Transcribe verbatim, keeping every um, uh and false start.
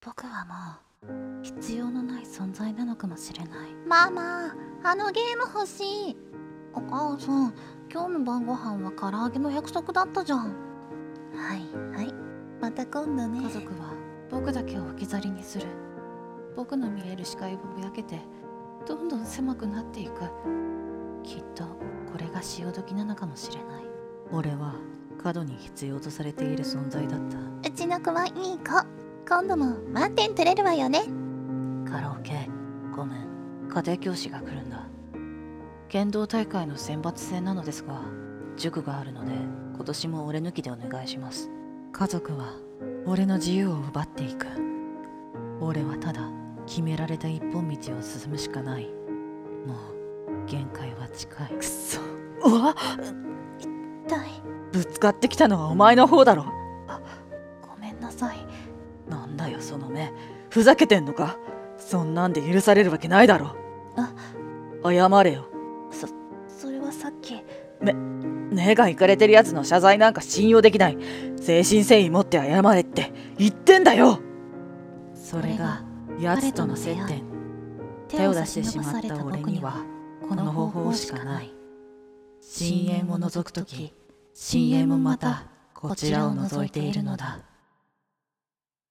僕はもう必要のない存在なのかもしれない。 ママ、あのゲーム欲しい。お母さん、今日の晩ご飯は唐揚げの約束だったじゃん。はいはい、また今度ね。 家族は僕だけを置き去りにする。僕の見える視界をぼやけてどんどん狭くなっていく。きっとこれが潮時なのかもしれない。 俺は過度に必要とされている存在だった。 うちの子はいい子。今度も満点取れるわよね。 カラオケごめん、家庭教師が来るんだ。剣道大会の選抜戦なのですが、塾があるので今年も俺抜きでお願いします。家族は俺の自由を奪っていく。俺はただ決められた一本道を進むしかない。もう限界は近い。 くそ、うわっ、 痛い。 ぶつかってきたのはお前の方だろ。 ごめんなさい。 なんだよその目、ふざけてんのか。そんなんで許されるわけないだろ。 あ、 謝れよ。 そそれはさっき。 目がいかれてるやつの謝罪なんか信用できない。誠心誠意持って謝れって言ってんだよ。それが奴との接点。手を出してしまった俺にはこの方法しかない。深淵を覗くとき、深淵もまたこちらを覗いているのだ。